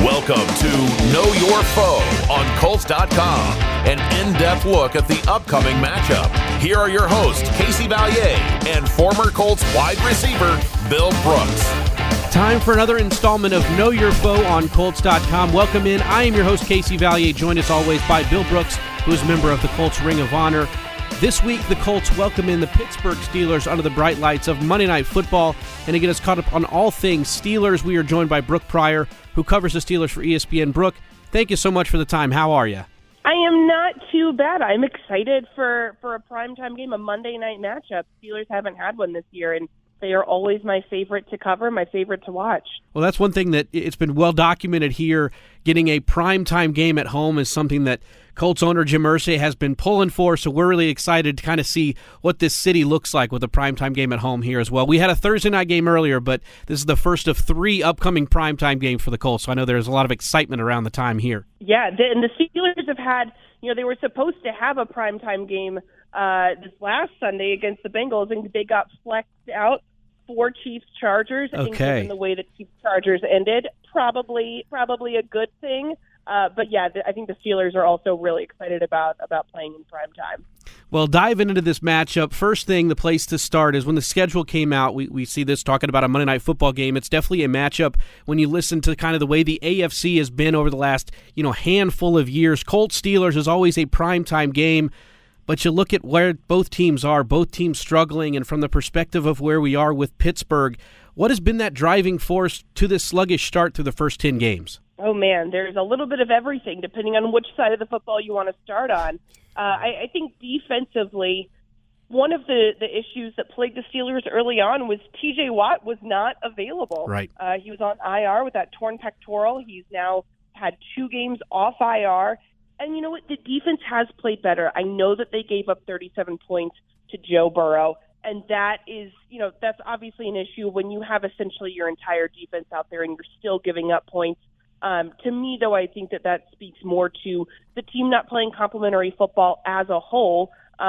Welcome to Know Your Foe on Colts.com, an in-depth look at the upcoming matchup. Here are your hosts, Casey Valier and former Colts wide receiver, Bill Brooks. Time for another installment of Know Your Foe on Colts.com. Welcome in. I am your host, Casey Valier, joined as always by Bill Brooks, who is a member of the Colts Ring of Honor. This week, the Colts welcome in the Pittsburgh Steelers under the bright lights of Monday Night Football. And to get us caught up on all things Steelers, we are joined by Brooke Pryor, who covers the Steelers for ESPN. Brooke, thank you so much for the time. How are you? I am not too bad. I'm excited for a primetime game, a Monday night matchup. Steelers haven't had one this year, and they are always my favorite to cover, my favorite to watch. Well, that's one thing that it's been well documented here. Getting a primetime game at home is something that Colts owner Jim Irsay has been pulling for, so we're really excited to kind of see what this city looks like with a primetime game at home here as well. We had a Thursday night game earlier, but this is the first of 3 upcoming primetime games for the Colts, so I know there's a lot of excitement around the time here. Yeah, and the Steelers have had, they were supposed to have a primetime game this last Sunday against the Bengals, and they got flexed out for Chiefs-Chargers. I think given the way that Chiefs-Chargers ended, probably a good thing. But yeah, I think the Steelers are also really excited about playing in prime time. Well, diving into this matchup, first thing, the place to start is when the schedule came out, we see this talking about a Monday Night Football game. It's definitely a matchup when you listen to kind of the way the AFC has been over the last handful of years. Colts-Steelers is always a primetime game. But you look at where both teams are, both teams struggling, and from the perspective of where we are with Pittsburgh, what has been that driving force to this sluggish start through the first 10 games? Oh, man, there's a little bit of everything, depending on which side of the football you want to start on. I think defensively, one of the issues that plagued the Steelers early on was T.J. Watt was not available. Right. He was on IR with that torn pectoral. He's now had 2 games off IR. And you know what? The defense has played better. I know that they gave up 37 points to Joe Burrow, and that is, that's obviously an issue when you have essentially your entire defense out there and you're still giving up points. To me, though, I think that speaks more to the team not playing complementary football as a whole.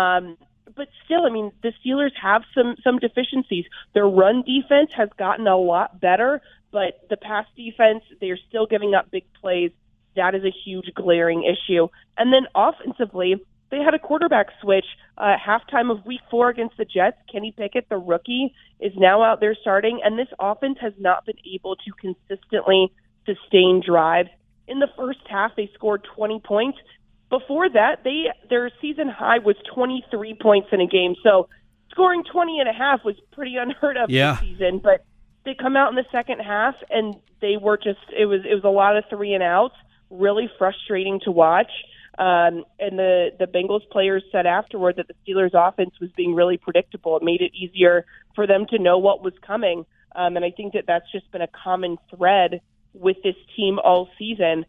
But still, the Steelers have some deficiencies. Their run defense has gotten a lot better, but the pass defense, they're still giving up big plays. That is a huge glaring issue. And then offensively, they had a quarterback switch halftime of week 4 against the Jets. Kenny Pickett, the rookie, is now out there starting, and this offense has not been able to consistently sustain drives. In the first half, they scored 20 points. Before that, their season high was 23 points in a game. So scoring 20 and a half was pretty unheard of this season. But they come out in the second half, and they were it was a lot of 3 and outs. Really frustrating to watch. And the Bengals players said afterward that the Steelers' offense was being really predictable. It made it easier for them to know what was coming. And I think that's just been a common thread with this team all season,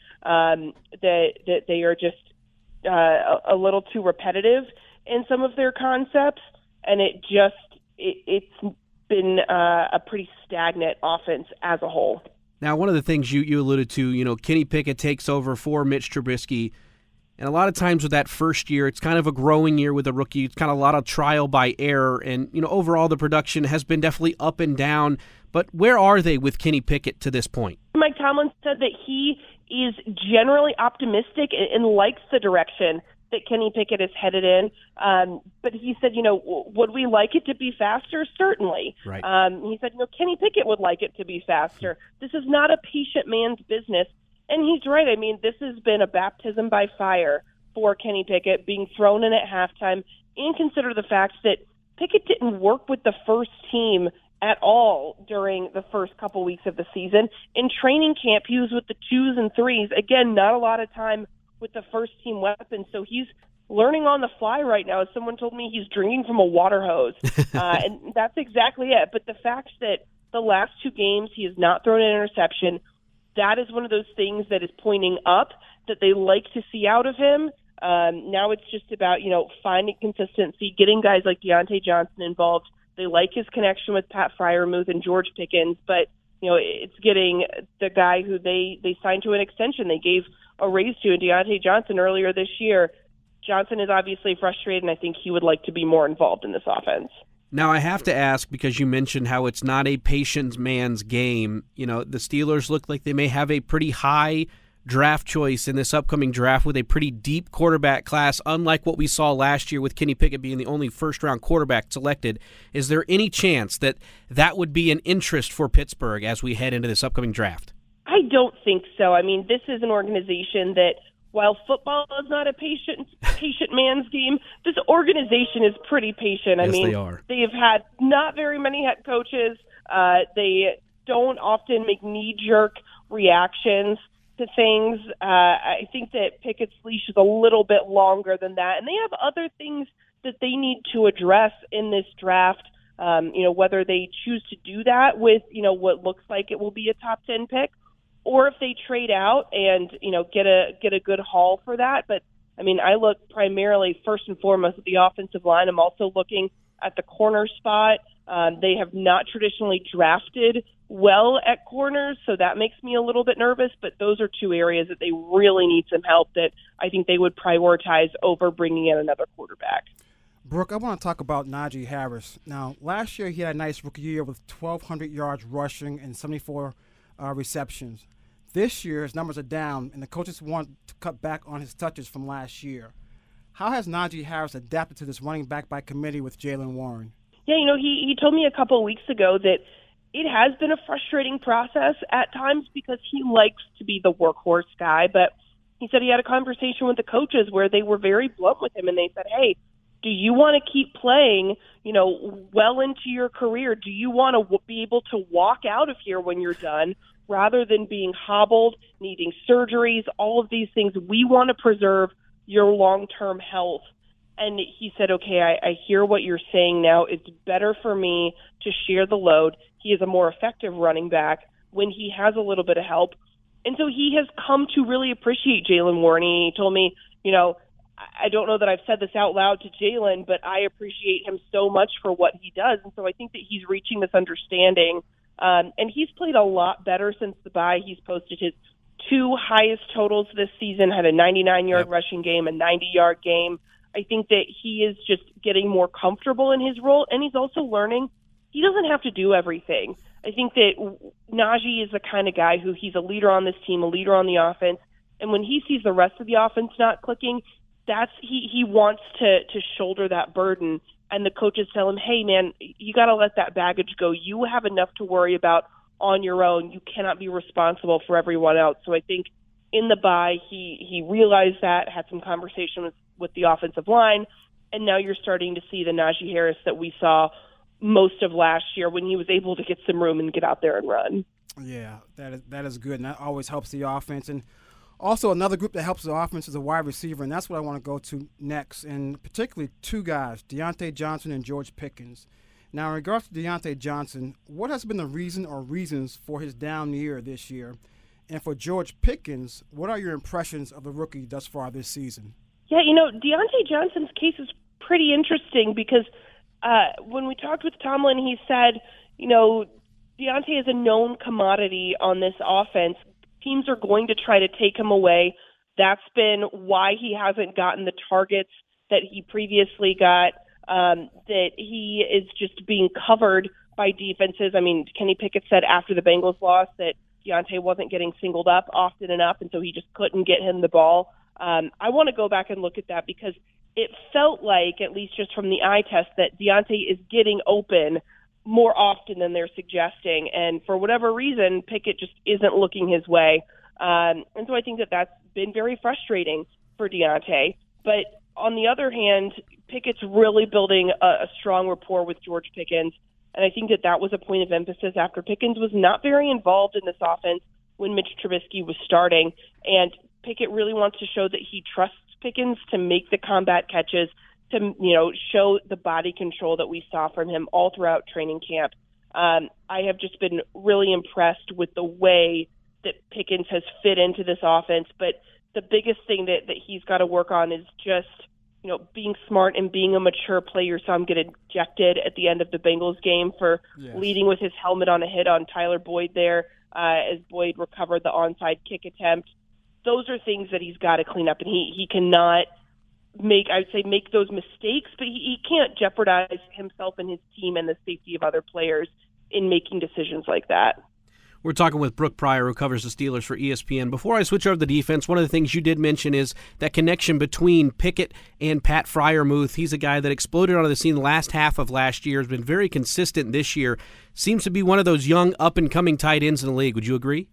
that they are just a little too repetitive in some of their concepts. And it's been a pretty stagnant offense as a whole. Now, one of the things you alluded to, Kenny Pickett takes over for Mitch Trubisky, and a lot of times with that first year, it's kind of a growing year with a rookie. It's kind of a lot of trial by error, and overall the production has been definitely up and down. But where are they with Kenny Pickett to this point? Mike Tomlin said that he is generally optimistic and likes the direction that Kenny Pickett is headed in. But he said, would we like it to be faster? Certainly. Right. He said, Kenny Pickett would like it to be faster. This is not a patient man's business. And he's right. This has been a baptism by fire for Kenny Pickett, being thrown in at halftime. And consider the fact that Pickett didn't work with the first team at all during the first couple weeks of the season. In training camp, he was with the 2s and 3s. Again, not a lot of time with the first-team weapons, so he's learning on the fly right now. As someone told me, he's drinking from a water hose, and that's exactly it. But the fact that the last 2 games he has not thrown an interception, that is one of those things that is pointing up that they like to see out of him. Now it's just about, finding consistency, getting guys like Deontay Johnson involved. They like his connection with Pat Freiermuth and George Pickens, but it's getting the guy who they signed to an extension. They gave a raise to Deontay Johnson earlier this year. Johnson is obviously frustrated, and I think he would like to be more involved in this offense. Now, I have to ask, because you mentioned how it's not a patient man's game. You know, the Steelers look like they may have a pretty high draft choice in this upcoming draft with a pretty deep quarterback class, unlike what we saw last year with Kenny Pickett being the only first-round quarterback selected. Is there any chance that that would be an interest for Pittsburgh as we head into this upcoming draft? I don't think so. I mean, this is an organization that, while football is not a patient man's game, this organization is pretty patient. I mean, they are. They've had not very many head coaches. They don't often make knee-jerk reactions to things. I think that Pickett's leash is a little bit longer than that, and they have other things that they need to address in this draft. Whether they choose to do that with, what looks like it will be a top 10 pick, or if they trade out and, get a good haul for that. But I mean, I look primarily first and foremost at the offensive line. I'm also looking at the corner spot. They have not traditionally drafted well at corners, so that makes me a little bit nervous. But those are two areas that they really need some help that I think they would prioritize over bringing in another quarterback. Brooke, I want to talk about Najee Harris. Now, last year he had a nice rookie year with 1,200 yards rushing and 74 receptions. This year his numbers are down, and the coaches want to cut back on his touches from last year. How has Najee Harris adapted to this running back by committee with Jaylen Warren? Yeah, he told me a couple of weeks ago that it has been a frustrating process at times because he likes to be the workhorse guy. But he said he had a conversation with the coaches where they were very blunt with him, and they said, hey, do you want to keep playing, well into your career? Do you want to be able to walk out of here when you're done rather than being hobbled, needing surgeries, all of these things? We want to preserve your long-term health. And he said, okay, I hear what you're saying now. It's better for me to share the load. He is a more effective running back when he has a little bit of help. And so he has come to really appreciate Jaylen Warren. He told me, I don't know that I've said this out loud to Jaylen, but I appreciate him so much for what he does. And so I think that he's reaching this understanding. And he's played a lot better since the bye. He's posted his two highest totals this season, had a 99-yard rushing game, a 90-yard game. I think that he is just getting more comfortable in his role, and he's also learning he doesn't have to do everything. I think that Najee is the kind of guy who he's a leader on this team, a leader on the offense, and when he sees the rest of the offense not clicking, he wants to shoulder that burden. And the coaches tell him, hey, man, you got to let that baggage go. You have enough to worry about on your own. You cannot be responsible for everyone else. So I think in the bye, he realized that, had some conversations with the offensive line, and now you're starting to see the Najee Harris that we saw most of last year when he was able to get some room and get out there and run. Yeah, that is good, and that always helps the offense. And also another group that helps the offense is a wide receiver, and that's what I want to go to next, and particularly two guys, Diontae Johnson and George Pickens. Now, in regards to Diontae Johnson, what has been the reason or reasons for his down year this year? And for George Pickens, what are your impressions of the rookie thus far this season? Yeah, Diontae Johnson's case is pretty interesting because when we talked with Tomlin, he said, Diontae is a known commodity on this offense. Teams are going to try to take him away. That's been why he hasn't gotten the targets that he previously got, that he is just being covered by defenses. I mean, Kenny Pickett said after the Bengals loss that Diontae wasn't getting singled up often enough, and so he just couldn't get him the ball. I want to go back and look at that because it felt like, at least just from the eye test, that Diontae is getting open more often than they're suggesting. And for whatever reason, Pickett just isn't looking his way. And so I think that that's been very frustrating for Diontae. But on the other hand, Pickett's really building a strong rapport with George Pickens. And I think that that was a point of emphasis after Pickens was not very involved in this offense when Mitch Trubisky was starting. And Pickett really wants to show that he trusts Pickens to make the combat catches, to show the body control that we saw from him all throughout training camp. I have just been really impressed with the way that Pickens has fit into this offense. But the biggest thing that he's got to work on is just being smart and being a mature player. So I'm getting ejected at the end of the Bengals game for leading with his helmet on a hit on Tyler Boyd there as Boyd recovered the onside kick attempt. Those are things that he's got to clean up, and he cannot make those mistakes, but he can't jeopardize himself and his team and the safety of other players in making decisions like that. We're talking with Brooke Pryor, who covers the Steelers for ESPN. Before I switch over to the defense, one of the things you did mention is that connection between Pickett and Pat Freiermuth. He's a guy that exploded onto the scene the last half of last year, has been very consistent this year. Seems to be one of those young, up-and-coming tight ends in the league. Would you agree?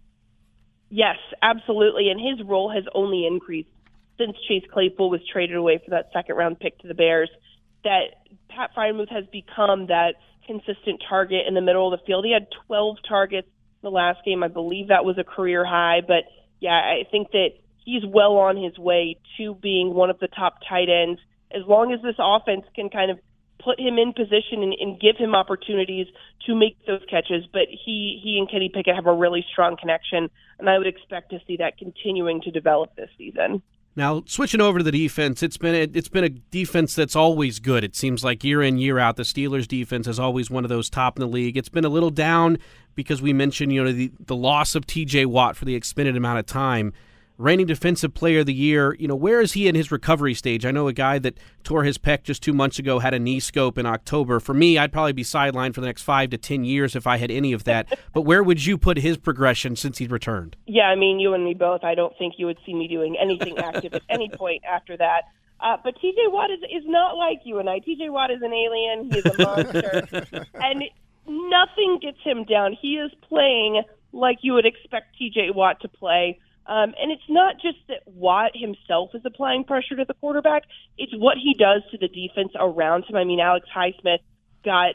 Yes, absolutely, and his role has only increased since Chase Claypool was traded away for that second-round pick to the Bears. That Pat Freiermuth has become that consistent target in the middle of the field. He had 12 targets the last game. I believe that was a career high, but yeah, I think that he's well on his way to being one of the top tight ends as long as this offense can kind of put him in position and give him opportunities to make those catches. But he and Kenny Pickett have a really strong connection, and I would expect to see that continuing to develop this season. Now, switching over to the defense, it's been a defense that's always good. It seems like year in, year out, the Steelers' defense is always one of those top in the league. It's been a little down because we mentioned, the loss of T.J. Watt for the extended amount of time. Reigning Defensive Player of the Year, where is he in his recovery stage? I know a guy that tore his pec just 2 months ago had a knee scope in October. For me, I'd probably be sidelined for the next 5 to 10 years if I had any of that. But where would you put his progression since he's returned? Yeah, I mean, you and me both. I don't think you would see me doing anything active at any point after that. But T.J. Watt is not like you and I. T.J. Watt is an alien. He is a monster. And nothing gets him down. He is playing like you would expect T.J. Watt to play. And it's not just that Watt himself is applying pressure to the quarterback. It's what he does to the defense around him. I mean, Alex Highsmith got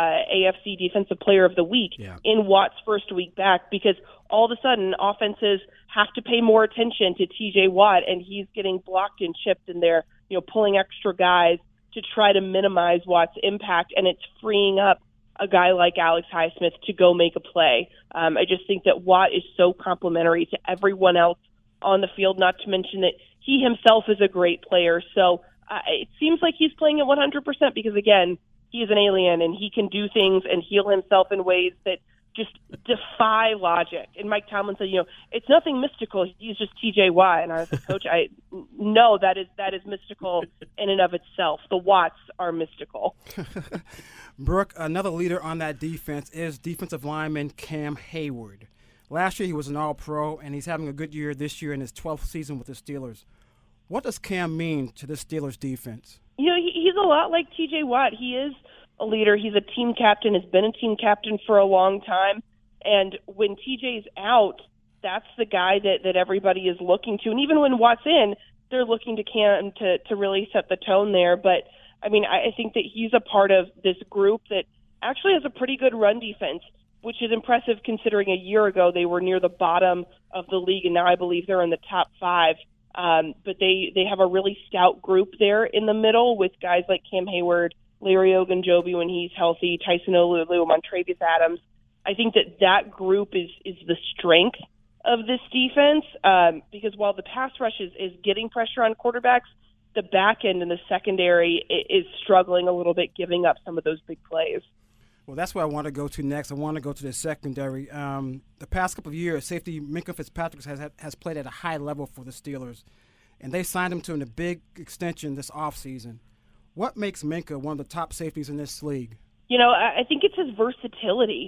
AFC Defensive Player of the Week in Watt's first week back because all of a sudden offenses have to pay more attention to T.J. Watt, and he's getting blocked and chipped, and they're pulling extra guys to try to minimize Watt's impact, and it's freeing up a guy like Alex Highsmith to go make a play. I just think that Watt is so complimentary to everyone else on the field, not to mention that he himself is a great player. So it seems like he's playing at 100% because, again, he is an alien and he can do things and heal himself in ways that just defy logic. And Mike Tomlin said, it's nothing mystical. He's just T.J. Watt. And I was like, Coach, no, that is mystical in and of itself. The Watts are mystical. Brooke, another leader on that defense is defensive lineman Cam Hayward. Last year he was an All-Pro, and he's having a good year this year in his 12th season with the Steelers. What does Cam mean to the Steelers defense? He's a lot like T.J. Watt. He is a leader. He's a team captain, has been a team captain for a long time. And when TJ's out, that's the guy that everybody is looking to. And even when Watt's in, they're looking to Cam to really set the tone there. But, I mean, I think that he's a part of this group that actually has a pretty good run defense, which is impressive considering a year ago they were near the bottom of the league, and now I believe they're in the top 5. But they have a really stout group there in the middle with guys like Cam Hayward, Larry Ogunjobi when he's healthy, Tyson Olulu, Montravius Adams. I think that group is the strength of this defense because while the pass rush is getting pressure on quarterbacks, the back end and the secondary is struggling a little bit, giving up some of those big plays. Well, that's where I want to go to next. I want to go to the secondary. The past couple of years, safety Minkah Fitzpatrick has played at a high level for the Steelers, and they signed him to a big extension this offseason. What makes Minkah one of the top safeties in this league? I think it's his versatility.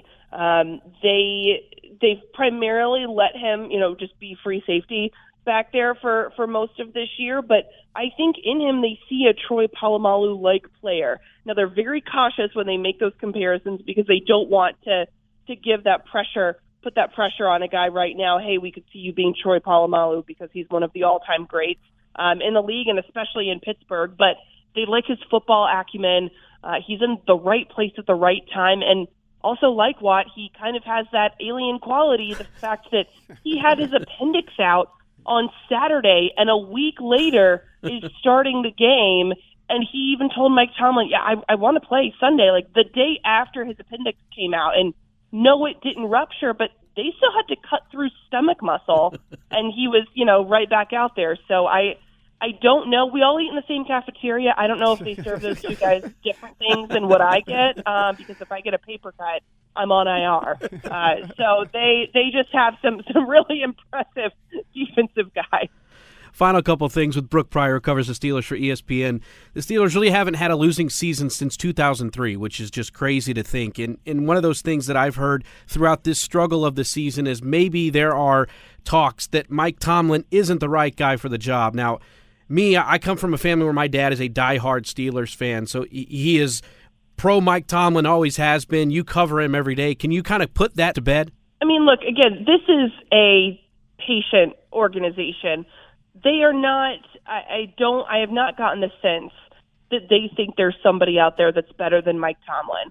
They've primarily let him, just be free safety back there for most of this year, but I think in him they see a Troy Polamalu-like player. Now, they're very cautious when they make those comparisons because they don't want to give that pressure, put that pressure on a guy right now. Hey, we could see you being Troy Polamalu because he's one of the all-time greats in the league and especially in Pittsburgh, but they like his football acumen. He's in the right place at the right time. And also, like Watt, he kind of has that alien quality, the fact that he had his appendix out on Saturday and a week later is starting the game. And he even told Mike Tomlin, I want to play Sunday, like the day after his appendix came out. And no, it didn't rupture, but they still had to cut through stomach muscle. And he was, right back out there. So I don't know. We all eat in the same cafeteria. I don't know if they serve those two guys different things than what I get, because if I get a paper cut, I'm on IR. So they just have some really impressive defensive guys. Final couple things with Brooke Pryor, who covers the Steelers for ESPN. The Steelers really haven't had a losing season since 2003, which is just crazy to think. And one of those things that I've heard throughout this struggle of the season is maybe there are talks that Mike Tomlin isn't the right guy for the job. Now, I come from a family where my dad is a diehard Steelers fan, so he is pro Mike Tomlin, always has been. You cover him every day. Can you kind of put that to bed? I mean, look, again, this is a patient organization. They are not, I have not gotten the sense that they think there's somebody out there that's better than Mike Tomlin.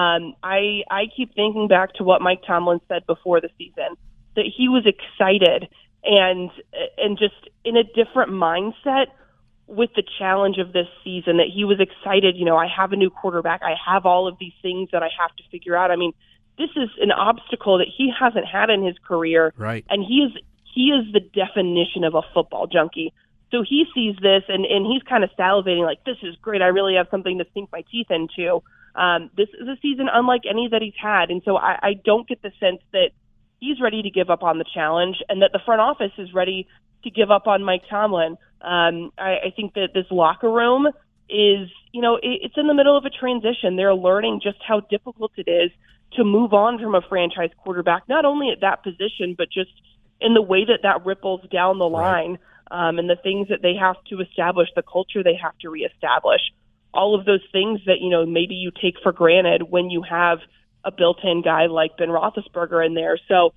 I keep thinking back to what Mike Tomlin said before the season, that he was excited and just in a different mindset with the challenge of this season, that he was excited. I have a new quarterback. I have all of these things that I have to figure out. I mean, this is an obstacle that he hasn't had in his career. Right. And he is the definition of a football junkie. So he sees this and he's kind of salivating like, this is great. I really have something to sink my teeth into. This is a season unlike any that he's had. And so I don't get the sense that he's ready to give up on the challenge and that the front office is ready to give up on Mike Tomlin. I think that this locker room is, it's in the middle of a transition. They're learning just how difficult it is to move on from a franchise quarterback, not only at that position, but just in the way that ripples down the line, and the things that they have to establish, the culture they have to reestablish, all of those things that, maybe you take for granted when you have a built-in guy like Ben Roethlisberger in there. So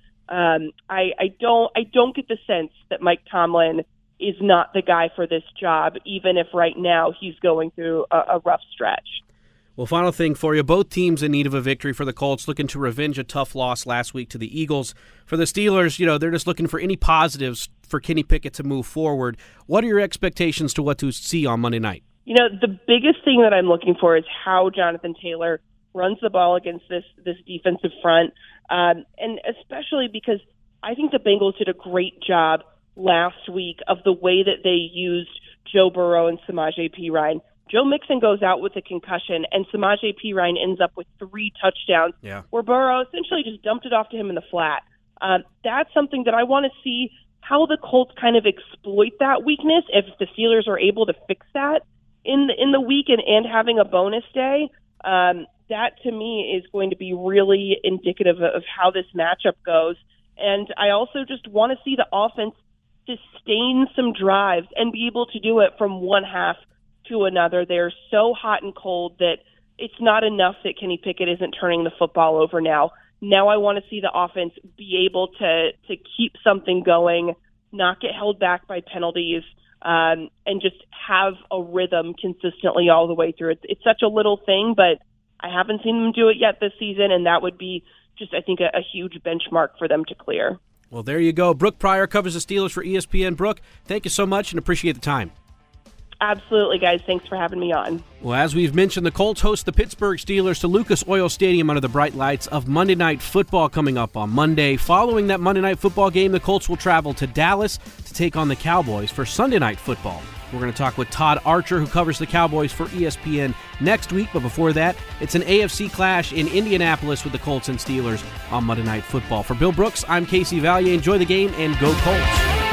I don't get the sense that Mike Tomlin is not the guy for this job, even if right now he's going through a rough stretch. Well, final thing for you. Both teams in need of a victory. For the Colts, looking to revenge a tough loss last week to the Eagles. For the Steelers, they're just looking for any positives for Kenny Pickett to move forward. What are your expectations to what to see on Monday night? The biggest thing that I'm looking for is how Jonathan Taylor runs the ball against this defensive front, and especially because I think the Bengals did a great job last week of the way that they used Joe Burrow and Samaje Perine. Joe Mixon goes out with a concussion, and Samaje Perine ends up with 3 touchdowns, where Burrow essentially just dumped it off to him in the flat. That's something that I want to see how the Colts kind of exploit that weakness. If the Steelers are able to fix that in the week and having a bonus day, that to me is going to be really indicative of how this matchup goes. And I also just want to see the offense sustain some drives and be able to do it from one half to another. They're so hot and cold that it's not enough that Kenny Pickett isn't turning the football over now. Now I want to see the offense be able to keep something going, not get held back by penalties, and just have a rhythm consistently all the way through. It's such a little thing, but I haven't seen them do it yet this season, and that would be just, I think, a huge benchmark for them to clear. Well, there you go. Brooke Pryor covers the Steelers for ESPN. Brooke, thank you so much and appreciate the time. Absolutely, guys. Thanks for having me on. Well, as we've mentioned, the Colts host the Pittsburgh Steelers to Lucas Oil Stadium under the bright lights of Monday Night Football coming up on Monday. Following that Monday Night Football game, the Colts will travel to Dallas to take on the Cowboys for Sunday Night Football. We're going to talk with Todd Archer, who covers the Cowboys for ESPN next week. But before that, it's an AFC clash in Indianapolis with the Colts and Steelers on Monday Night Football. For Bill Brooks, I'm Casey Valier. Enjoy the game and go Colts.